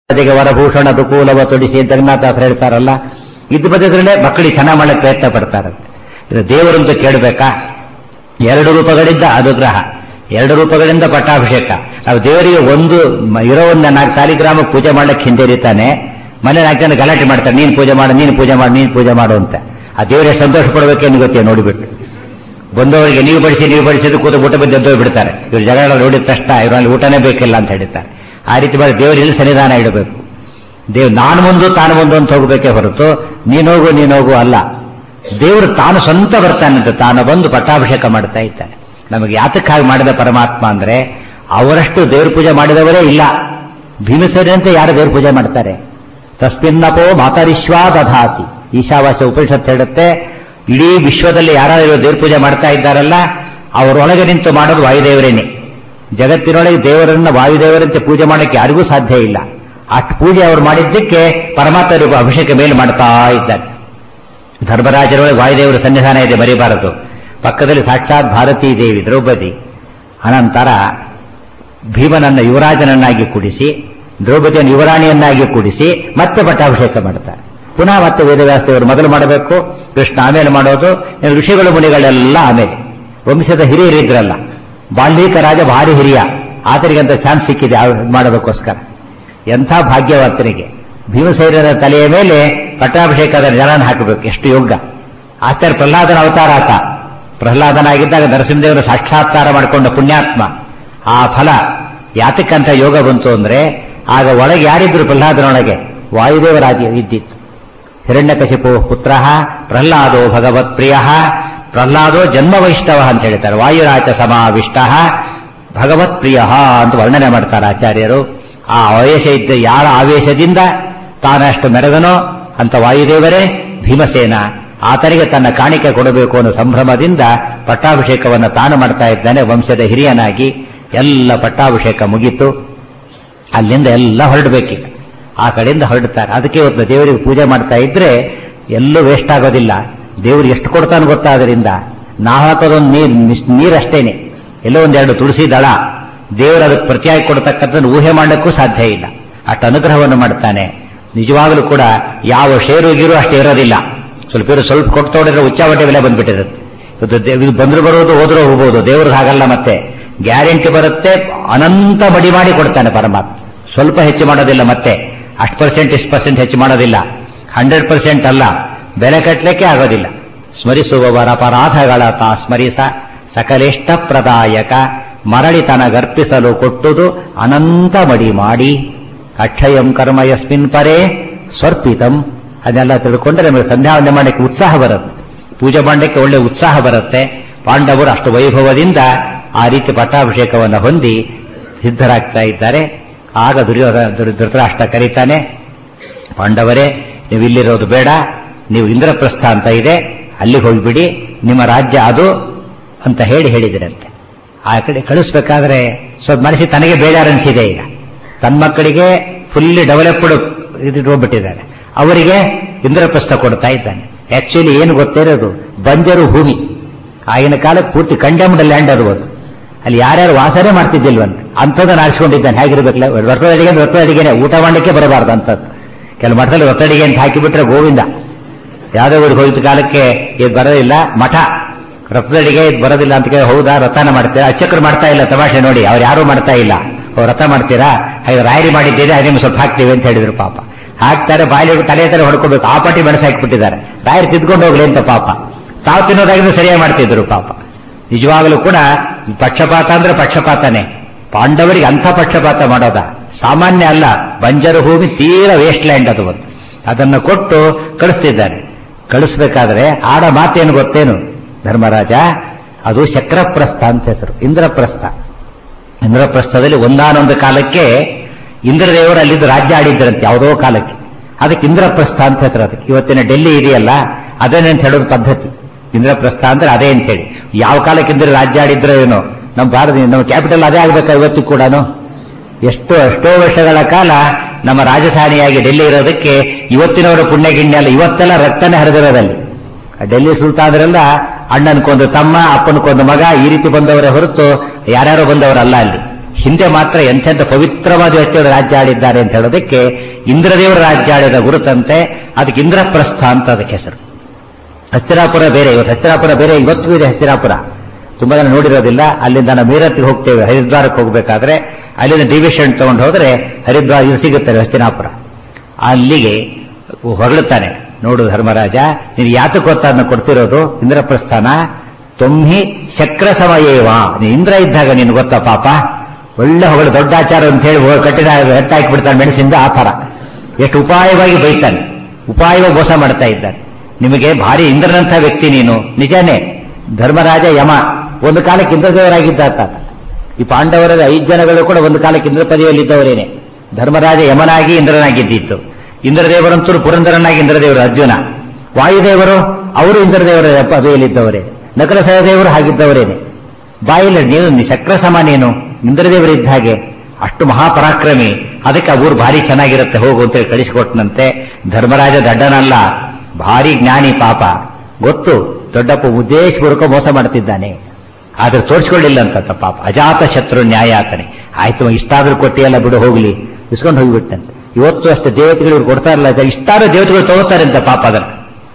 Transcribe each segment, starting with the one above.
ಅದಕ್ಕೆ ವರಭೂಷಣ ದುಕೂಲವ ತೊಡಿಸಿ ಜಗನ್ನಾಥ ಹೇಳ್ತಾರಲ್ಲ, ಇದು ಬದಿದ್ರಲ್ಲೇ ಮಕ್ಕಳಿಗೆ ಚೆನ್ನಾಗಿ ಮಾಡಕ್ಕೆ ಪ್ರಯತ್ನ ಪಡ್ತಾರೆ. ಇದು ದೇವರಂತೂ ಕೇಳಬೇಕಾ? 2 ರೂಪಗಳಿಂದ ಅನುಗ್ರಹ, 2 ರೂಪಗಳಿಂದ ಪಟ್ಟಾಭಿಷೇಕ. ನಾವು ದೇವರಿಗೆ ಒಂದು ಇರೋ ಒಂದು 4 ಸಾಲಿಗ್ರಾಮ ಪೂಜೆ ಮಾಡ್ಲಿಕ್ಕೆ ಹಿಂದೇರಿತಾನೆ, ಮನೆ 4 ಜನ ಗಲಾಟೆ ಮಾಡ್ತಾರೆ, ನೀನ್ ಪೂಜೆ ಮಾಡು, ನೀನ್ ಪೂಜೆ ಮಾಡು, ನೀನ್ ಪೂಜೆ ಮಾಡು ಅಂತ. ಆ ದೇವರಿಗೆ ಸಂತೋಷ ಪಡಬೇಕೇನು ಗೊತ್ತೇ ನೋಡಿಬಿಟ್ಟು. ಬಂದವರಿಗೆ ನೀವು ಬಡಿಸಿದ್ದು ಕೂತು ಊಟ ಬಂದು ಎದ್ದೋಗಿ ಬಿಡ್ತಾರೆ. ಇವ್ರು ಜಗಳ ನೋಡಿದ ತಕ್ಷಣ ಇವರಲ್ಲಿ ಊಟನೇ ಬೇಕಿಲ್ಲ ಅಂತ ಹೇಳ್ತಾರೆ. ಆ ರೀತಿ ಮಾಡಿ ದೇವರಲ್ಲಿ ಸನ್ನಿಧಾನ ಇಡಬೇಕು. ನಾನು ಮುಂದು ತಾನು ಮುಂದು ಅಂತ ಹೋಗಬೇಕೇ ಹೊರತು ನೀನೋಗು ಅಲ್ಲ. ದೇವರು ತಾನು ಸ್ವಂತ ಬರ್ತಾನಂತೆ, ತಾನು ಬಂದು ಪಟ್ಟಾಭಿಷೇಕ ಮಾಡ್ತಾ ಇದ್ದಾನೆ. ನಮಗೆ ಯಾತಕ್ಕಾಗಿ ಮಾಡಿದ ಪರಮಾತ್ಮ ಅಂದ್ರೆ ಅವರಷ್ಟು ದೇವ್ರ ಪೂಜೆ ಮಾಡಿದವರೇ ಇಲ್ಲ. ಭೀಮಸೇನಂತೆ ಯಾರು ದೇವ್ರ ಪೂಜೆ ಮಾಡ್ತಾರೆ? ತಸ್ಮಿನ್ನಪೋ ಮಾತರಿಶ್ವಾ ದಧಾತಿ. ಈಶಾವಾಸ್ಯ ಉಪನಿಷತ್ ಹೇಳುತ್ತೆ, ಇಡೀ ವಿಶ್ವದಲ್ಲಿ ಯಾರು ದೇವ್ರ ಪೂಜೆ ಮಾಡ್ತಾ ಇದ್ದಾರಲ್ಲ ಅವರೊಳಗೆ ನಿಂತು ಮಾಡೋದು ವಾಯುದೇವರೇನೆ. ಜಗತ್ತಿನೊಳಗೆ ದೇವರನ್ನ ವಾಯುದೇವರಂತೆ ಪೂಜೆ ಮಾಡಕ್ಕೆ ಯಾರಿಗೂ ಸಾಧ್ಯ ಇಲ್ಲ. ಅಷ್ಟು ಪೂಜೆ ಅವರು ಮಾಡಿದ್ದಕ್ಕೆ ಪರಮಾತ್ಮರಿಗೂ ಅಭಿಷೇಕ ಮೇಲೆ ಮಾಡ್ತಾ ಇದ್ದಾರೆ. ಧರ್ಮರಾಜರೊಳಗೆ ವಾಯುದೇವರ ಸನ್ನಿಧಾನ ಇದೆ, ಮರಿಬಾರದು. ಪಕ್ಕದಲ್ಲಿ ಸಾಕ್ಷಾತ್ ಭಾರತೀ ದೇವಿ ದ್ರೌಪದಿ. ಅನಂತರ ಭೀಮನನ್ನ ಯುವರಾಜನನ್ನಾಗಿ ಕೂಡಿಸಿ, ದ್ರೌಪದಿಯನ್ನು ಯುವರಾಣಿಯನ್ನಾಗಿ ಕೂಡಿಸಿ ಮತ್ತೆ ಪಟ್ಟಾಭಿಷೇಕ ಮಾಡ್ತಾರೆ. ಪುನಃ ಮತ್ತೆ ವೇದವ್ಯಾಸದೇವರು ಮೊದಲು ಮಾಡಬೇಕು, ಕೃಷ್ಣ ಆಮೇಲೆ ಮಾಡೋದು, ಋಷಿಗಳು ಮುನಿಗಳೆಲ್ಲ ಆಮೇಲೆ. ವಂಶದ ಹಿರಿಯರಿದ್ರಲ್ಲ, ಬಾಲ್ಮೀಕ ರಾಜ ಭಾರಿ ಹಿರಿಯ, ಆತನಿಗಂತ ಚಾನ್ಸ್ ಸಿಕ್ಕಿದೆ ಮಾಡೋದಕ್ಕೋಸ್ಕರ. ಎಂಥ ಭಾಗ್ಯವಂತನಿಗೆ ಭೀಮಸೇನರ ತಲೆಯ ಮೇಲೆ ಪಟ್ಟಾಭಿಷೇಕದ ಜಲನ ಹಾಕಬೇಕು, ಎಷ್ಟು ಯೋಗ. ಆಚಾರ್ಯ ಪ್ರಹ್ಲಾದನ ಅವತಾರ ಆತ. ಪ್ರಹ್ಲಾದನಾಗಿದ್ದಾಗ ನರಸಿಂಹದೇವರ ಸಾಕ್ಷಾತ್ಕಾರ ಮಾಡಿಕೊಂಡ ಪುಣ್ಯಾತ್ಮ. ಆ ಫಲ ಯಾತಕ್ಕಂಥ ಯೋಗ ಬಂತು ಅಂದ್ರೆ ಆಗ ಒಳಗೆ ಯಾರಿದ್ರು ಪ್ರಹ್ಲಾದನೊಳಗೆ? ವಾಯುದೇವರಾಗಿ ಇದ್ದಿತ್ತು. ಹಿರಣ್ಯಕಶಿಪು ಪುತ್ರ ಪ್ರಹ್ಲಾದೋ ಭಗವತ್ ಪ್ರಿಯ, ಪ್ರಹ್ಲಾದೋ ಜನ್ಮ ವೈಷ್ಣವ ಅಂತ ಹೇಳ್ತಾರೆ. ವಾಯುರಾಚ ಸಮಾವಿಷ್ಟ ಭಗವತ್ ಪ್ರಿಯ ಅಂತ ವರ್ಣನೆ ಮಾಡ್ತಾರೆ ಆಚಾರ್ಯರು. ಆ ಆವೇಶ ಇದ್ದ ಯಾರ ಆವೇಶದಿಂದ ತಾನಷ್ಟು ಮೆರೆದನೋ ಅಂತ ವಾಯುದೇವರೇ ಭೀಮಸೇನ. ಆತನಿಗೆ ತನ್ನ ಕಾಣಿಕೆ ಕೊಡಬೇಕು ಅನ್ನೋ ಸಂಭ್ರಮದಿಂದ ಪಟ್ಟಾಭಿಷೇಕವನ್ನು ತಾನು ಮಾಡ್ತಾ ಇದ್ದಾನೆ. ವಂಶದ ಹಿರಿಯನಾಗಿ ಎಲ್ಲ ಪಟ್ಟಾಭಿಷೇಕ ಮುಗೀತು. ಅಲ್ಲಿಂದ ಎಲ್ಲ ಹೊರಡಬೇಕೀಗ. ಆ ಕಡೆಯಿಂದ ಹೊರಡ್ತಾರೆ. ಅದಕ್ಕೆ ಇವತ್ತು ದೇವರಿಗೆ ಪೂಜೆ ಮಾಡ್ತಾ ಇದ್ರೆ ಎಲ್ಲೂ ವೇಸ್ಟ್ ಆಗೋದಿಲ್ಲ. ದೇವರು ಎಷ್ಟು ಕೊಡ್ತಾನೆ ಗೊತ್ತಾ? ಅದರಿಂದ ನಾವು ಹಾಕೋದೊಂದು ನೀರಷ್ಟೇನೆ, ಎಲ್ಲೋ 1-2 ತುಳಸಿ ದಳ. ದೇವರು ಅದಕ್ಕೆ ಪ್ರತಿಯಾಗಿ ಕೊಡ್ತಕ್ಕಂಥದ್ದು ಊಹೆ ಮಾಡಕ್ಕೂ ಸಾಧ್ಯ ಇಲ್ಲ. ಅಷ್ಟು ಅನುಗ್ರಹವನ್ನು ಮಾಡ್ತಾನೆ. ನಿಜವಾಗಲೂ ಕೂಡ ಯಾವ ಶೇರು ಗೀರು ಅಷ್ಟೇ ಇರೋದಿಲ್ಲ. ಸ್ವಲ್ಪ ಕೊಟ್ಟು ತೋಡಿದ್ರೆ ಉಚ್ಚಾವಟೆ ಬೆಲೆ ಬಂದ್ಬಿಟ್ಟಿರುತ್ತೆ. ಇದು ಬಂದ್ರು ಬರೋದು, ಹೋದ್ರೂ ಹೋಗ್ಬೋದು. ದೇವ್ರಿಗೆ ಹಾಗಲ್ಲ. ಮತ್ತೆ ಗ್ಯಾರಂಟಿ ಬರುತ್ತೆ, ಅನಂತ ಮಡಿ ಮಾಡಿ ಕೊಡ್ತಾನೆ ಪರಮಾತ್ಮ. ಸ್ವಲ್ಪ ಹೆಚ್ಚು ಮಾಡೋದಿಲ್ಲ. ಮತ್ತೆ ಅಷ್ಟು ಪರ್ಸೆಂಟ್ ಇಷ್ಟು ಪರ್ಸೆಂಟ್ ಹೆಚ್ಚು ಮಾಡೋದಿಲ್ಲ. 100% ಅಲ್ಲ, ಬೆಲೆ ಕಟ್ಟಲಿಕ್ಕೆ ಆಗೋದಿಲ್ಲ. ಸ್ಮರಿಸುವವರ ಅಪರಾಧಗಳ ತಾ ಸ್ಮರಿಸ ಸಕಲೇಷ್ಟ ಪ್ರದಾಯಕ, ಮರಳಿತನ ಗರ್ಪಿಸಲು ಕೊಟ್ಟುದು ಅನಂತ ಮಡಿ ಮಾಡಿ. ಅಕ್ಷಯಂ ಕರ್ಮ ಯಸ್ಮಿನ್ ಪರೇ ಸ್ವರ್ಪಿತಂ. ಅದನ್ನೆಲ್ಲ ತಿಳ್ಕೊಂಡ್ರೆ ನಮಗೆ ಸಂಧ್ಯಾವಂದನೆ ಮಾಡಲಿಕ್ಕೆ ಉತ್ಸಾಹ ಬರುತ್ತೆ, ಪೂಜೆ ಮಾಡಲಿಕ್ಕೆ ಒಳ್ಳೆ ಉತ್ಸಾಹ ಬರುತ್ತೆ. ಪಾಂಡವರು ಅಷ್ಟು ವೈಭವದಿಂದ ಆ ರೀತಿ ಪಟ್ಟಾಭಿಷೇಕವನ್ನು ಹೊಂದಿ ಸಿದ್ಧರಾಗ್ತಾ ಇದ್ದಾರೆ. ಆಗ ಧೃತರಾಷ್ಟ್ರ ಕರೀತಾನೆ, ಪಾಂಡವರೇ ನೀವು ಇಲ್ಲಿರೋದು ಬೇಡ, ನೀವು ಇಂದ್ರಪ್ರಸ್ಥ ಅಂತ ಇದೆ, ಅಲ್ಲಿಗೆ ಹೋಗ್ಬಿಡಿ, ನಿಮ್ಮ ರಾಜ್ಯ ಅದು ಅಂತ ಹೇಳಿದಿರಂತೆ. ಆ ಕಡೆ ಕಳಿಸ್ಬೇಕಾದ್ರೆ ಸ್ವಲ್ಪ ಮನಸ್ಸಿಗೆ ತನಗೆ ಬೇಜಾರನ್ಸಿದೆ. ಈಗ ತನ್ನ ಮಕ್ಕಳಿಗೆ ಫುಲ್ಲಿ ಡೆವಲಪ್ಡ್ ಹೋಗ್ಬಿಟ್ಟಿದ್ದಾನೆ, ಅವರಿಗೆ ಇಂದ್ರಪ್ರಸ್ಥ ಕೊಡ್ತಾ ಇದ್ದಾನೆ. ಆಕ್ಚುಲಿ ಏನು ಗೊತ್ತಿರೋದು, ಬಂಜರು ಭೂಮಿ. ಆಗಿನ ಕಾಲಕ್ಕೆ ಪೂರ್ತಿ ಕಂಡೆಮ್ಡ್ ಲ್ಯಾಂಡ್ ಅದು. ಅಲ್ಲಿ ಯಾರ್ಯಾರು ವಾಸನೆ ಮಾಡ್ತಿದ್ದಿಲ್ವಂತ ಅಂಥದ್ದನ್ನು ಆರಿಸ್ಕೊಂಡಿದ್ದಾನೆ. ಹೇಗಿರ್ಬೇಕಲ್ಲ, ವ್ರತದ ಅಡಿಗೆನೆ, ಊಟ ಮಾಡಲಿಕ್ಕೆ ಬರಬಾರ್ದು ಅಂತದ್ದು. ಕೆಲವು ಮಠದಲ್ಲಿ ವ್ರತ ಅಡಿಗೆ ಅಂತ ಹಾಕಿಬಿಟ್ರೆ ಗೋವಿಂದ. ಯಾವುದೋ ಊರಿಗೆ ಹೋಗಿದ್ದ ಕಾಲಕ್ಕೆ ಇದು ಬರೋದಿಲ್ಲ, ಮಠ ವ್ರತದ ಅಡಿಗೆ ಇದು ಬರೋದಿಲ್ಲ ಅಂತ ಕೇಳಿ, ಹೌದಾ ವ್ರತನ ಮಾಡ್ತೀರಾ? ಅರ್ಚಕರು ಮಾಡ್ತಾ ಇಲ್ಲ, ತಮಾಷೆ ನೋಡಿ, ಅವ್ರು ಯಾರು ಮಾಡ್ತಾ ಇಲ್ಲ. ಅವ್ರು ವ್ರತ ಮಾಡ್ತೀರಾ? ಹಾಗೆ ರಾಯರಿ ಮಾಡಿದ್ದೇನೆ, ಅದೇ ಸ್ವಲ್ಪ ಹಾಕ್ತೀವಿ ಅಂತ ಹೇಳಿದ್ರು. ಪಾಪ ಹಾಕ್ತಾರೆ, ಬಾಯಲ್ಲಿ ತಲೆ ಹೊಡ್ಕೋಬೇಕು, ಆ ಪಾಟಿ ಮೆಣಸು ಹಾಕಿಬಿಟ್ಟಿದ್ದಾರೆ. ರಾಯರು ತಿದ್ಕೊಂಡು ಹೋಗ್ಲಿ ಅಂತ ಪಾಪ. ತಾವು ತಿನ್ನೋದಾಗಿದ್ರೆ ಸರಿಯಾಗಿ ಮಾಡ್ತಿದ್ರು ಪಾಪ. ನಿಜವಾಗಲೂ ಕೂಡ ಪಕ್ಷಪಾತ ಅಂದ್ರೆ ಪಕ್ಷಪಾತನೇ. ಪಾಂಡವರಿಗೆ ಅಂಥ ಪಕ್ಷಪಾತ ಮಾಡೋದ ಸಾಮಾನ್ಯ ಅಲ್ಲ. ಬಂಜರು ಭೂಮಿ, ತೀರ ವೇಸ್ಟ್ ಲ್ಯಾಂಡ್ ಅದು. ಅದನ್ನು ಕೊಟ್ಟು ಕಳಿಸ್ತಿದ್ದಾರೆ. ಕಳಿಸ್ಬೇಕಾದ್ರೆ ಆಡ ಮಾತೇನು ಗೊತ್ತೇನು? ಧರ್ಮರಾಜ, ಅದು ಶಕ್ರಪ್ರಸ್ಥ ಅಂತ ಹೆಸರು, ಇಂದ್ರಪ್ರಸ್ಥ. ಇಂದ್ರಪ್ರಸ್ಥದಲ್ಲಿ ಒಂದಾನೊಂದು ಕಾಲಕ್ಕೆ ಇಂದ್ರದೇವರು ಅಲ್ಲಿದ್ದು ರಾಜ್ಯ ಆಡಿದ್ದರಂತೆ, ಯಾವುದೋ ಕಾಲಕ್ಕೆ. ಅದಕ್ಕೆ ಇಂದ್ರಪ್ರಸ್ಥ ಅಂತ ಹೆಸರು. ಅದಕ್ಕೆ ಇವತ್ತಿನ ಡೆಲ್ಲಿ ಇದೆಯಲ್ಲ, ಅದೇನಂತ ಹೇಳೋದು ಪದ್ಧತಿ. ಇಂದ್ರಪ್ರಸ್ಥ ಅಂದ್ರೆ ಅದೇ ಅಂತ ಹೇಳಿ. ಯಾವ ಕಾಲಕ್ಕೆ ಇಂದ್ರ ರಾಜ್ಯ ಆಡಿದ್ರೋ ಏನೋ. ನಮ್ಮ ಭಾರತ, ನಮ್ಮ ಕ್ಯಾಪಿಟಲ್ ಅದೇ ಆಗ್ಬೇಕಾ ಇವತ್ತು ಕೂಡ? ಎಷ್ಟೋ ವರ್ಷಗಳ ಕಾಲ ನಮ್ಮ ರಾಜಧಾನಿಯಾಗಿ ಡೆಲ್ಲಿ ಇರೋದಕ್ಕೆ ಇವತ್ತಿನವರ ಪುಣ್ಯಗಿಣ್ಯ ಅಲ್ಲ. ಇವತ್ತೆಲ್ಲ ರಕ್ತನೇ ಹರಿದಿರೋದಲ್ಲಿ. ಡೆಲ್ಲಿ ಸುಲ್ತಾನರೆಲ್ಲ ಅಣ್ಣನ್ಕೊಂದು ತಮ್ಮ, ಅಪ್ಪನ್ಕೊಂದು ಮಗ, ಈ ರೀತಿ ಬಂದವರೇ ಹೊರತು ಯಾರ್ಯಾರೋ ಬಂದವರಲ್ಲ. ಅಲ್ಲಿ ಹಿಂದೆ ಮಾತ್ರ ಎಂತೆಂಥ ಪವಿತ್ರವಾದ ವ್ಯಕ್ತಿಗಳು ರಾಜ್ಯ ಆಳಿದ್ದಾರೆ ಅಂತ ಹೇಳೋದಕ್ಕೆ ಇಂದ್ರದೇವರ ರಾಜ್ಯ ಆಳಿದ ಗುರುತಂತೆ. ಅದಕ್ಕೆ ಇಂದ್ರಪ್ರಸ್ಥ ಅಂತ ಅದಕ್ಕೆ ಹೆಸರು. ಹಸ್ತಿನಾಪುರ ಬೇರೆ, ಹಸ್ತಿನಾಪುರ ಬೇರೆ, ಇವತ್ತು ಇದೆ ಹಸ್ತಿನಾಪುರ. ತುಂಬಾ ಜನ ನೋಡಿರೋದಿಲ್ಲ. ಅಲ್ಲಿಂದ ನಾವು ಮೀರತ್ತಿಗೆ ಹೋಗ್ತೇವೆ, ಹರಿದ್ವಾರಕ್ಕೆ ಹೋಗ್ಬೇಕಾದ್ರೆ ಅಲ್ಲಿಂದ ಡಿವಿಷನ್ ತಗೊಂಡು ಹೋದ್ರೆ ಹರಿದ್ವಾರ ಇದು ಸಿಗುತ್ತದೆ ಹಸ್ತಿನಾಪುರ. ಅಲ್ಲಿಗೆ ಹೊರಳುತ್ತಾನೆ. ನೋಡು ಧರ್ಮರಾಜ, ನೀನು ಯಾತಕ್ಕೆ ಗೊತ್ತಾದ್ನ ಕೊಡ್ತಿರೋದು ಇಂದ್ರಪ್ರಸ್ಥಾನ. ತೊಮ್ಮಿ ಶಕ್ರ ಸಮಯೇವಾ, ನೀನು ಇಂದ್ರ ಇದ್ದಾಗ ನೀನು ಗೊತ್ತಾ ಪಾಪ, ಒಳ್ಳೆ ಹೊಗಳು ದೊಡ್ಡಾಚಾರ ಅಂತ ಹೇಳಿ ಕಟ್ಟಿನ ಹೆಟ್ಟಾಕಿಬಿಡ್ತಾನೆ ಮೆಣಸಿಂದ. ಆ ಥರ ಎಷ್ಟು ಉಪಾಯವಾಗಿ ಬೈತಾನೆ, ಉಪಾಯವಾಗಿ ಮೋಸ ಮಾಡ್ತಾ ಇದ್ದಾನೆ. ನಿಮಗೆ ಭಾರಿ ಇಂದ್ರನಂಥ ವ್ಯಕ್ತಿ ನೀನು. ನಿಜಾನೇ, ಧರ್ಮರಾಜ ಯಮ ಒಂದು ಕಾಲಕ್ಕೆ ಇಂದ್ರದೇವರಾಗಿದ್ದ ಆತ. ಈ ಪಾಂಡವರ 5 ಜನಗಳು ಕೂಡ ಒಂದು ಕಾಲಕ್ಕೆ ಇಂದ್ರ ಪದವಿಯಲ್ಲಿದ್ದವರೇನೆ. ಧರ್ಮರಾಜ ಯಮನಾಗಿ ಇಂದ್ರನಾಗಿದ್ದಿತ್ತು. ಇಂದ್ರದೇವರಂತೂ ಪುರಂದರನಾಗಿ ಇಂದ್ರದೇವರು ಅರ್ಜುನ. ವಾಯುದೇವರು ಅವರು ಇಂದ್ರದೇವರ ಪದವಿಯಲ್ಲಿದ್ದವರೇ. ನಕಲ ಸಹದೇವರು ಹಾಗಿದ್ದವರೇನೆ. ಬಾಯಿಲ್ಲ ನೀನು ಶಕ್ರ ಸಮ, ನೀನು ಇಂದ್ರದೇವರಿದ್ದ ಹಾಗೆ. ಅಷ್ಟು ಮಹಾಪರಾಕ್ರಮಿ. ಅದಕ್ಕೆ ಆ ಊರು ಭಾರಿ ಚೆನ್ನಾಗಿರುತ್ತೆ, ಹೋಗು ಅಂತೇಳಿ ಕಳಿಸಿಕೊಟ್ಟನಂತೆ. ಧರ್ಮರಾಜ ದಡ್ಡನಲ್ಲ, ಭಾರಿ ಜ್ಞಾನಿ ಪಾಪ. ಗೊತ್ತು ದೊಡ್ಡಪ್ಪ ಉದ್ದೇಶಪೂರ್ವಕ ಮೋಸ ಮಾಡ್ತಿದ್ದಾನೆ, ಆದ್ರೆ ತೋರಿಸ್ಕೊಳ್ಳಿಲ್ಲ ಅಂತ ಪಾಪ. ಅಜಾತ ಶತ್ರು ನ್ಯಾಯಾತನೆ. ಆಯ್ತು ಇಷ್ಟಾದ್ರೂ ಕೊಟ್ಟಿಯಲ್ಲ ಬಿಡು, ಹೋಗ್ಲಿ ಇಸ್ಕೊಂಡು ಹೋಗಿಬಿಟ್ಟಂತೆ. ಇವತ್ತು ಅಷ್ಟು ದೇವತೆಗಳು ಇವ್ರು ಕೊಡ್ತಾರಲ್ಲ, ಇಷ್ಟಾದ್ರೂ ದೇವತೆಗಳು ತಗೋತಾರೆ ಅಂತ ಪಾಪ. ಅದನ್ನು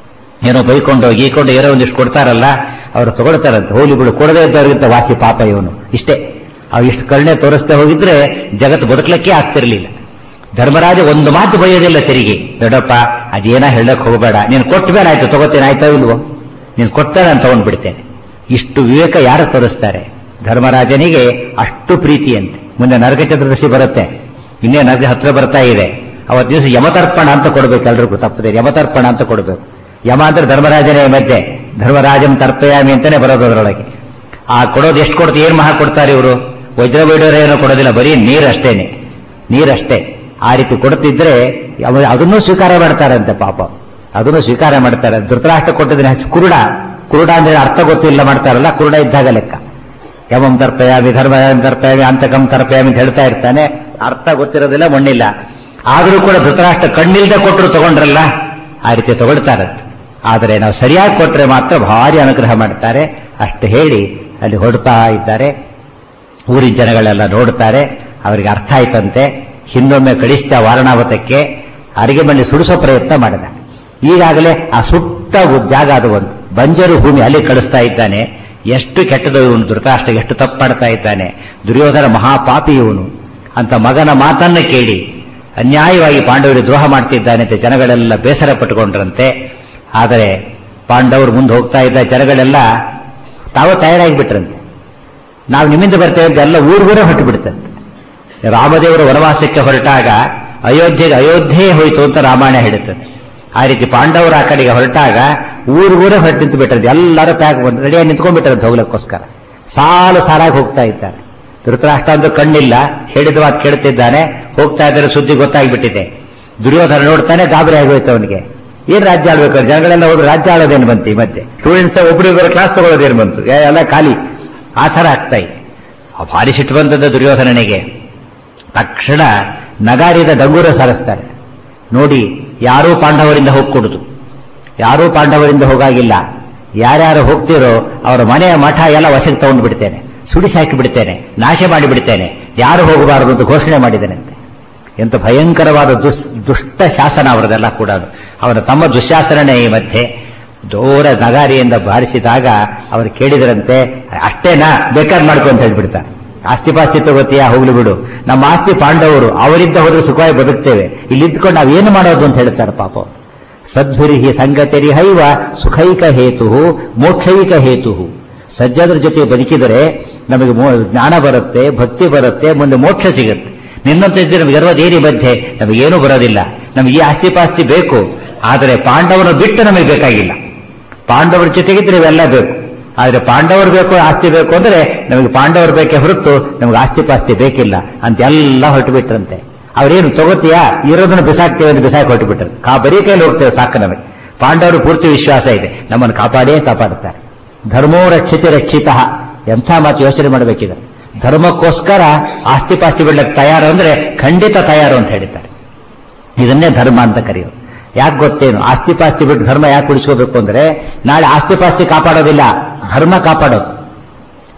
ಏನೋ ಬೈಕೊಂಡು ಗೀಕೊಂಡು ಏನೋ ಒಂದಿಷ್ಟು ಕೊಡ್ತಾರಲ್ಲ, ಅವರು ತಗೊಳ್ತಾರಂತೆ. ಹೋಗ್ಲಿ ಬಿಡು, ಕೊಡದೇ ಇದ್ದವ್ರಿಗಿಂತ ವಾಸಿ ಪಾಪ ಇವನು. ಇಷ್ಟೇ, ಅವು ಇಷ್ಟು ಕರುಣೆ ತೋರಿಸ್ತಾ ಹೋಗಿದ್ರೆ ಜಗತ್ತು ಬದುಕಲಿಕ್ಕೆ ಆಗ್ತಿರ್ಲಿಲ್ಲ. ಧರ್ಮರಾಜ ಒಂದು ಮಾತು ಬೈಯೋದಿಲ್ಲ ತಿರುಗಿ. ದೊಡ್ಡಪ್ಪ ಅದೇನ ಹೇಳಕ್ ಹೋಗಬೇಡ, ನೀನು ಕೊಟ್ಟ ಮೇಲೆ ಆಯ್ತು ತಗೋತೇನೆ, ಆಯ್ತಾ ಇಲ್ವೋ, ನೀನು ಕೊಟ್ಟ ನಾನು ತಗೊಂಡ್ಬಿಡ್ತೇನೆ. ಇಷ್ಟು ವಿವೇಕ ಯಾರು ತೋರಿಸ್ತಾರೆ? ಧರ್ಮರಾಜನಿಗೆ ಅಷ್ಟು ಪ್ರೀತಿಯಂತೆ. ಮುಂದೆ ನರಕ ಚತುರ್ದಶಿ ಬರುತ್ತೆ, ಇನ್ನೇ ನರಕ ಹತ್ರ ಬರ್ತಾ ಇದೆ. ಅವತ್ತು ದಿವಸ ಯಮತರ್ಪಣ ಅಂತ ಕೊಡ್ಬೇಕು, ಎಲ್ರಿಗೂ ತಪ್ಪದೆ ಯಮತರ್ಪಣ ಅಂತ ಕೊಡ್ಬೇಕು. ಯಮ ಅಂದ್ರೆ ಧರ್ಮರಾಜನೇ ಮಧ್ಯೆ, ಧರ್ಮರಾಜಂ ತರ್ಪಯಾಮಿ ಅಂತಾನೆ ಬರೋದು ಅದರೊಳಗೆ. ಆ ಕೊಡೋದು ಎಷ್ಟು ಕೊಡ್ತೀವಿ, ಏನ್ ಮಹಾ ಕೊಡ್ತಾರೆ ಇವರು? ವಜ್ರ ವೈಡೂರ ಏನೋ ಕೊಡೋದಿಲ್ಲ, ಬರೀ ನೀರಷ್ಟೇನೆ, ನೀರಷ್ಟೇ. ಆ ರೀತಿ ಕೊಡ್ತಿದ್ರೆ ಅದನ್ನೂ ಸ್ವೀಕಾರ ಮಾಡ್ತಾರಂತೆ ಪಾಪ, ಅದನ್ನು ಸ್ವೀಕಾರ ಮಾಡ್ತಾರೆ. ಧೃತರಾಷ್ಟ್ರ ಕೊಟ್ಟಿದ್ರೆ ಕುರುಡ, ಕುರುಡ ಅಂದ್ರೆ ಅರ್ಥ ಗೊತ್ತಿಲ್ಲ ಮಾಡ್ತಾರಲ್ಲ, ಕುರುಡ ಇದ್ದಾಗ ಲೆಕ್ಕ. ಯಮಂ ತರ್ಪಯಾಮಿ ಧರ್ಮರಾಜಂ ತರ್ಪಯಾಮಿ ಅಂತಕಂ ತರ್ಪಯಾಮಿ ಅಂತ ಹೇಳ್ತಾ ಇರ್ತಾನೆ, ಅರ್ಥ ಗೊತ್ತಿರೋದಿಲ್ಲ, ಮಣ್ಣಿಲ್ಲ. ಆದರೂ ಕೂಡ ಧೃತರಾಷ್ಟ್ರ ಕಣ್ಣಿಲ್ದೆ ಕೊಟ್ಟರು ತಗೊಂಡ್ರಲ್ಲ, ಆ ರೀತಿ ತಗೊಳ್ತಾರಂತೆ. ಆದರೆ ನಾವು ಸರಿಯಾಗಿ ಕೊಟ್ರೆ ಮಾತ್ರ ಭಾರಿ ಅನುಗ್ರಹ ಮಾಡ್ತಾರೆ. ಅಷ್ಟು ಹೇಳಿ ಅಲ್ಲಿ ಹೊಡ್ತಾ ಇದ್ದಾರೆ. ಊರಿನ ಜನಗಳೆಲ್ಲ ನೋಡ್ತಾರೆ, ಅವರಿಗೆ ಅರ್ಥ ಆಯ್ತಂತೆ. ಹಿಂದೊಮ್ಮೆ ಕಳಿಸ್ತಾ ವಾರಣಾವತಕ್ಕೆ ಅಡಿಗೆ ಮಣ್ಣಿ ಸುಡಿಸೋ ಪ್ರಯತ್ನ ಮಾಡಿದ. ಈಗಾಗಲೇ ಆ ಸುಟ್ಟ ಜಾಗ, ಅದು ಒಂದು ಬಂಜರು ಭೂಮಿ, ಅಲ್ಲಿ ಕಳಿಸ್ತಾ ಇದ್ದಾನೆ. ಎಷ್ಟು ಕೆಟ್ಟದು ಇವನು, ಧೃತರಾಷ್ಟ್ರ ಎಷ್ಟು ತಪ್ಪು ಮಾಡ್ತಾ ಇದ್ದಾನೆ. ದುರ್ಯೋಧನ ಮಹಾಪಾಪಿ ಇವನು ಅಂತ ಮಗನ ಮಾತನ್ನ ಕೇಳಿ ಅನ್ಯಾಯವಾಗಿ ಪಾಂಡವರಿಗೆ ದ್ರೋಹ ಮಾಡ್ತಿದ್ದಾನೆ ಅಂತ ಜನಗಳೆಲ್ಲ ಬೇಸರ ಪಟ್ಟುಕೊಂಡ್ರಂತೆ. ಆದರೆ ಪಾಂಡವರು ಮುಂದೆ ಹೋಗ್ತಾ ಇದ್ದ ಜನಗಳೆಲ್ಲ ತಾವು ತಯಾರಾಗಿಬಿಟ್ರಂತೆ. ನಾವು ನಿಮ್ಮಿಂದ ಬರ್ತೇವೆ ಅಂತ ಎಲ್ಲ ಊರಿಗೂರೇ ಹೊರಟು ಬಿಡ್ತಂತೆ. ರಾಮದೇವರು ವನವಾಸಕ್ಕೆ ಹೊರಟಾಗ ಅಯೋಧ್ಯೆ ಹೋಯಿತು ಅಂತ ರಾಮಾಯಣ ಹೇಳುತ್ತದೆ. ಆ ರೀತಿ ಪಾಂಡವರು ಆ ಕಡೆಗೆ ಹೊರಟಾಗ ಊರಿಗೂರೇ ಹೊರಟು ನಿಂತು ಬಿಟ್ಟರಂತೆ. ಎಲ್ಲರೂ ರೆಡಿಯಾಗಿ ನಿಂತ್ಕೊಂಡ್ಬಿಟ್ರಂತೆ ಹೋಗ್ಲಿಕ್ಕೋಸ್ಕರ. ಸಾಲು ಸಾಲಾಗಿ ಹೋಗ್ತಾ ಇದ್ದಾರೆ. ಧೃತರಾಷ್ಟ್ರ ಅಂದ್ರೆ ಕಣ್ಣಿಲ್ಲ, ಹೇಳಿದ ಮಾತು ಕೇಳ್ತಿದ್ದಾನೆ. ಹೋಗ್ತಾ ಇದ್ದಾರೆ, ಸುದ್ದಿ ಗೊತ್ತಾಗ್ಬಿಟ್ಟಿದೆ. ದುರ್ಯೋಧನ ನೋಡ್ತಾನೆ, ಗಾಬರಿ ಆಗೋಯ್ತು ಅವನಿಗೆ. ಏನ್ ರಾಜ್ಯ ಆಳ್ಬೇಕು, ಜನಗಳೆಲ್ಲ ಹೋದ್ರು, ರಾಜ್ಯ ಆಳೋದೇನು ಬಂತು ಈ ಮಧ್ಯೆ? ಸ್ಟೂಡೆಂಟ್ಸ್ ಒಬ್ಬರಿಬ್ಬರ ಕ್ಲಾಸ್ ತಗೊಳ್ಳೋದೇನು ಬಂತು? ಎಲ್ಲ ಖಾಲಿ. ಆ ಥರ ಆಗ್ತಾ ಇದೆ. ಭಾರಿ ಸಿಟ್ಟು ಬಂದದ್ದು ದುರ್ಯೋಧನನಿಗೆ. ತಕ್ಷಣ ನಗಾರಿದ ಡಂಗೂರ ಸಾರಿಸ್ತಾರೆ. ನೋಡಿ, ಯಾರೂ ಪಾಂಡವರಿಂದ ಹೋಗ್ಕೊಡುದು, ಯಾರೂ ಪಾಂಡವರಿಂದ ಹೋಗಾಗಿಲ್ಲ. ಯಾರ್ಯಾರು ಹೋಗ್ತಿರೋ ಅವರ ಮನೆಯ ಮಠ ಎಲ್ಲ ವಶಕ್ಕೆ ತಗೊಂಡು ಬಿಡ್ತೇನೆ, ಸುಡಿಸಿ ಹಾಕಿ ಬಿಡ್ತೇನೆ, ನಾಶ ಮಾಡಿ ಬಿಡ್ತೇನೆ, ಯಾರು ಹೋಗಬಾರದು ಅಂತ ಘೋಷಣೆ ಮಾಡಿದನಂತೆ. ಎಂತ ಭಯಂಕರವಾದ ದುಷ್ಟ ಶಾಸನ ಅವರದೆಲ್ಲ ಕೂಡ. ಅವರ ತಮ್ಮ ದುಶ್ಯಾಸನನೇ ಈ ಮಧ್ಯೆ ದೂರ ನಗಾರಿಯಿಂದ ಬಾರಿಸಿದಾಗ ಅವರು ಕೇಳಿದ್ರಂತೆ, ಅಷ್ಟೇನಾ, ಬೇಕಾದ್ ಮಾಡ್ಕೊಂತ ಹೇಳ್ಬಿಡ್ತಾರೆ. ಆಸ್ತಿ ಪಾಸ್ತಿ ತಗೋತೀಯಾ, ಹೋಗ್ಲಿ ಬಿಡು, ನಮ್ಮ ಆಸ್ತಿ ಪಾಂಡವರು, ಅವರಿಂದ ಹೋದ್ರೆ ಸುಖವಾಗಿ ಬದುಕ್ತೇವೆ, ಇಲ್ಲಿ ಇದ್ಕೊಂಡು ನಾವೇನು ಮಾಡೋದು ಅಂತ ಹೇಳ್ತಾರೆ ಪಾಪ. ಸದ್ಭಿರಿಹಿ ಸಂಗತಿರಿ ಹೈವ ಸುಖೈಕ ಹೇತು ಮೋಕ್ಷೈಕ ಹೇತು. ಸಜ್ಜದ್ರ ಜೊತೆ ಬದುಕಿದರೆ ನಮಗೆ ಜ್ಞಾನ ಬರುತ್ತೆ, ಭಕ್ತಿ ಬರುತ್ತೆ, ಮುಂದೆ ಮೋಕ್ಷ ಸಿಗುತ್ತೆ. ನಿನ್ನಂತ ಇದ್ರೆ ನಮಗೆ ಇರೋದೇರಿ ಮಧ್ಯೆ ನಮಗೇನು ಬರೋದಿಲ್ಲ. ನಮಗೆ ಈ ಆಸ್ತಿ ಪಾಸ್ತಿ ಬೇಕು, ಆದರೆ ಪಾಂಡವರ ಬಿಟ್ಟು ನಮಗೆ ಬೇಕಾಗಿಲ್ಲ. ಪಾಂಡವರ ಜೊತೆಗಿದ್ರೆ ಇವೆಲ್ಲ ಬೇಕು, ಆದರೆ ಪಾಂಡವರು ಬೇಕು, ಆಸ್ತಿ ಬೇಕು ಅಂದ್ರೆ ನಮಗೆ ಪಾಂಡವರು ಬೇಕೇ ಹೊರತು ನಮಗೆ ಆಸ್ತಿ ಪಾಸ್ತಿ ಬೇಕಿಲ್ಲ ಅಂತ ಎಲ್ಲ ಹೊರಟು ಬಿಟ್ರಂತೆ. ಅವ್ರೇನು ತಗೋತೀಯಾ, ಇರೋದನ್ನು ಬಿಸಾಕ್ತೇವೆ ಅಂತ ಬಿಸಾಕಿ ಹೊರಟು ಬಿಟ್ಟರು. ಬರೀ ಕೈಲಿ ಹೋಗ್ತೇವೆ ಸಾಕು ನಮಗೆ. ಪಾಂಡವರು ಪೂರ್ತಿ ವಿಶ್ವಾಸ ಇದೆ, ನಮ್ಮನ್ನು ಕಾಪಾಡುತ್ತಾರೆ. ಧರ್ಮೋ ರಕ್ಷಿತ ರಕ್ಷಿತ. ಎಂಥ ಮಾತು ಯೋಚನೆ ಮಾಡಬೇಕಿದೆ. ಧರ್ಮಕ್ಕೋಸ್ಕರ ಆಸ್ತಿ ಪಾಸ್ತಿ ಬಿಡ್ಲಿಕ್ಕೆ ತಯಾರು ಅಂದ್ರೆ ಖಂಡಿತ ತಯಾರು ಅಂತ ಹೇಳಿದ್ದಾರೆ. ಇದನ್ನೇ ಧರ್ಮ ಅಂತ ಕರೆಯೋದು. ಯಾಕೆ ಗೊತ್ತೇನು? ಆಸ್ತಿ ಪಾಸ್ತಿ ಬಿಟ್ಟು ಧರ್ಮ ಯಾಕೆ ಉಳಿಸ್ಕೋಬೇಕು ಅಂದ್ರೆ, ನಾಳೆ ಆಸ್ತಿ ಪಾಸ್ತಿ ಕಾಪಾಡೋದಿಲ್ಲ, ಧರ್ಮ ಕಾಪಾಡೋದು.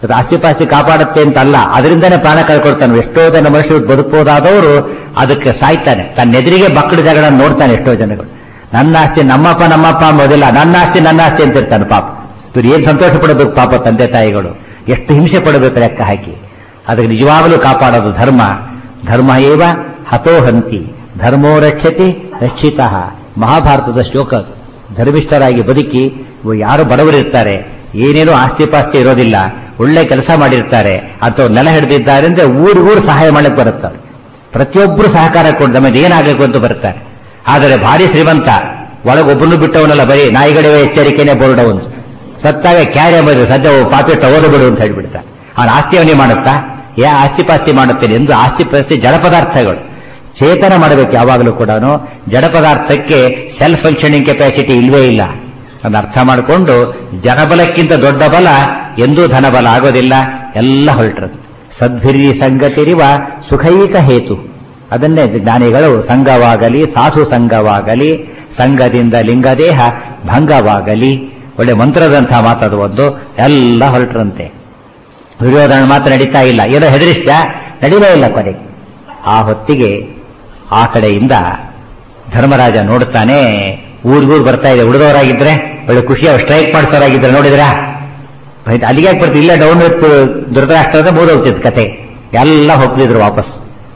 ಆಸ್ತಿ ಪಾಸ್ತಿ ಕಾಪಾಡುತ್ತೆ ಅಂತ ಅಲ್ಲ, ಅದರಿಂದನೇ ಪ್ರಾಣ ಕಳ್ಕೊಳ್ತಾನೆ. ಎಷ್ಟೋ ಜನ ಮನುಷ್ಯರು ಬದುಕಬಹುದಾದವರು ಅದಕ್ಕೆ ಸಾಯ್ತಾನೆ. ತನ್ನ ಎದುರಿಗೆ ಮಕ್ಕಳ ಜಗಳ ನೋಡ್ತಾನೆ. ಎಷ್ಟೋ ಜನಗಳು ನನ್ನ ಆಸ್ತಿ ನಮ್ಮಪ್ಪ ಅಂಬೋದಿಲ್ಲ, ನನ್ನ ಆಸ್ತಿ ಅಂತಿರ್ತಾನೆ. ಪಾಪ ಇವ್ರು ಏನ್ ಸಂತೋಷ ಪಡಬೇಕು ಪಾಪ ತಂದೆ ತಾಯಿಗಳು, ಎಷ್ಟು ಹಿಂಸೆ ಪಡಬೇಕು ಲೆಕ್ಕ ಹಾಕಿ. ಅದಕ್ಕೆ ನಿಜವಾಗಲೂ ಕಾಪಾಡೋದು ಧರ್ಮ. ಧರ್ಮ ಏವ ಹತೋಹಂತಿ ಧರ್ಮೋ ರಕ್ಷತಿ ರಕ್ಷಿತಃ. ಮಹಾಭಾರತದ ಶ್ಲೋಕ. ಧರ್ಮಿಷ್ಠರಾಗಿ ಬದುಕಿ, ಯಾರು ಬಡವರಿರ್ತಾರೆ, ಏನೇನೋ ಆಸ್ತಿ ಪಾಸ್ತಿ ಇರೋದಿಲ್ಲ, ಒಳ್ಳೆ ಕೆಲಸ ಮಾಡಿರ್ತಾರೆ, ಅಥವಾ ನೆಲ ಹಿಡಿದಿದ್ದಾರೆ ಅಂದ್ರೆ ಊರಿಗೂರು ಸಹಾಯ ಮಾಡಕ್ಕೆ ಬರುತ್ತಾರೆ. ಪ್ರತಿಯೊಬ್ಬರು ಸಹಕಾರ ಕೊಟ್ಟು ನಮಗೆ ಏನಾಗಬೇಕು ಅಂತ ಬರ್ತಾರೆ. ಆದರೆ ಭಾರಿ ಶ್ರೀಮಂತ, ಒಳಗೊಬ್ಬನು ಬಿಟ್ಟವನಲ್ಲ, ಬರೀ ನಾಯಿಗಳಿವೆ ಎಚ್ಚರಿಕೆನೆ ಬೋರ್ಡ್ ಅವನು. ಸತ್ತಾಗ ಕ್ಯಾರೆ ಬಂದ್ರೆ ಸದ್ಯ ಪಾಪಿಟ್ಟ ಓದಬಿಡು ಅಂತ ಹೇಳ್ಬಿಡ್ತಾರೆ. ಅವನ ಆಸ್ತಿಯವನೇ ಮಾಡುತ್ತಾ, ಆಸ್ತಿ ಪಾಸ್ತಿ ಮಾಡುತ್ತೇನೆ ಎಂದು. ಆಸ್ತಿ ಪಾಸ್ತಿ ಜಡ ಪದಾರ್ಥಗಳು, ಚೇತನ ಮಾಡಬೇಕು ಯಾವಾಗಲೂ ಕೂಡ. ಜಡ ಪದಾರ್ಥಕ್ಕೆ ಸೆಲ್ಫ್ ಫಂಕ್ಷನಿಂಗ್ ಕೆಪಾಸಿಟಿ ಇಲ್ವೇ ಇಲ್ಲ. ಅದನ್ನು ಅರ್ಥ ಮಾಡಿಕೊಂಡು ಜನಬಲಕ್ಕಿಂತ ದೊಡ್ಡ ಬಲ ಎಂದೂ ಧನಬಲ ಆಗೋದಿಲ್ಲ. ಎಲ್ಲ ಹೊರಟರು. ಸದ್ಭಿರಿ ಸಂಗತಿರಿವ ಸುಖೈಕ ಹೇತು. ಅದನ್ನೇ ಜ್ಞಾನಿಗಳು ಸಂಘವಾಗಲಿ ಸಾಧು ಸಂಘವಾಗಲಿ ಸಂಘದಿಂದ ಲಿಂಗದೇಹ ಭಂಗವಾಗಲಿ. ಒಳ್ಳೆ ಮಂತ್ರದಂತಹ ಮಾತದು ಒಂದು. ಎಲ್ಲ ಹೊರಟ್ರಂತೆ. ದುರ್ಯೋಧನ ಮಾತ್ರ ನಡೀತಾ ಇಲ್ಲ. ಏನೋ ಹೆದರಿಸಿದ, ನಡೀಲೇ ಇಲ್ಲ ಕೊನೆಗೆ. ಆ ಹೊತ್ತಿಗೆ ಆ ಕಡೆಯಿಂದ ಧರ್ಮರಾಜ ನೋಡ್ತಾನೆ, ಊರಿಗೂರು ಬರ್ತಾ ಇದೆ. ಉಳಿದವರಾಗಿದ್ರೆ ಒಳ್ಳೆ ಖುಷಿಯ ಸ್ಟ್ರೈಕ್ ಮಾಡಿಸೋರಾಗಿದ್ರೆ ನೋಡಿದ್ರ ಅಲ್ಲಿಗೆ ಬರ್ತಿದ್ರು. ಇಲ್ಲ ಡೌನ್ ವಿತ್ ಧೃತರಾಷ್ಟ್ರದ ಮೂಡೋಗ್ತಿತ್ತು ಕತೆ. ಎಲ್ಲ ಹೋಗ್ತಿದ್ರು ವಾಪಸ್.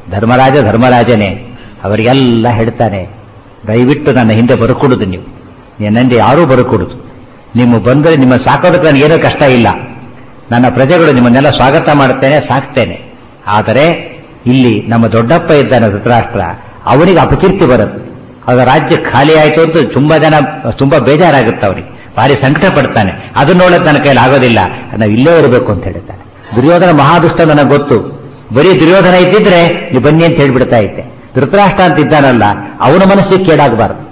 ಧರ್ಮರಾಜನೇ ಅವರಿಗೆಲ್ಲ ಹೇಳ್ತಾನೆ, ದಯವಿಟ್ಟು ನನ್ನ ಹಿಂದೆ ಬರುಕೊಡುದು. ನೀವು ನನ್ನಿಂದ ಯಾರೂ ಬರುಕೊಡುದು. ನಿಮ್ಮ ಬಂದರೆ ನಿಮ್ಮ ಸಾಕೋದಕ್ಕೆ ನನಗೆ ಏನೂ ಕಷ್ಟ ಇಲ್ಲ. ನನ್ನ ಪ್ರಜೆಗಳು ನಿಮ್ಮನ್ನೆಲ್ಲ ಸ್ವಾಗತ ಮಾಡುತ್ತೇನೆ, ಸಾಕ್ತೇನೆ. ಆದರೆ ಇಲ್ಲಿ ನಮ್ಮ ದೊಡ್ಡಪ್ಪ ಇದ್ದಾನೆ ಧೃತರಾಷ್ಟ್ರ, ಅವನಿಗೆ ಅಪಕೀರ್ತಿ ಬರುತ್ತೆ. ಆಗ ರಾಜ್ಯ ಖಾಲಿ ಆಯಿತು ಅಂತ ತುಂಬಾ ಬೇಜಾರಾಗುತ್ತೆ. ಅವನಿಗೆ ಭಾರಿ ಸಂಕಟ ಪಡ್ತಾನೆ. ಅದನ್ನ ನೋಡೋದು ನನ್ನ ಕೈಲಿ ಆಗೋದಿಲ್ಲ, ನಾವು ಇಲ್ಲೇ ಇರಬೇಕು ಅಂತ ಹೇಳ್ತಾನೆ. ದುರ್ಯೋಧನ ಮಹಾದುಷ್ಟ ನನಗೆ ಗೊತ್ತು. ಬರೀ ದುರ್ಯೋಧನ ಇದ್ದಿದ್ರೆ ನೀವು ಬನ್ನಿ ಅಂತ ಹೇಳ್ಬಿಡ್ತಾ ಇದ್ದೆ. ಧೃತರಾಷ್ಟ್ರ ಅಂತ ಇದ್ದಾನಲ್ಲ, ಅವನ ಮನಸ್ಸಿಗೆ ಕೇಡಾಗಬಾರದು.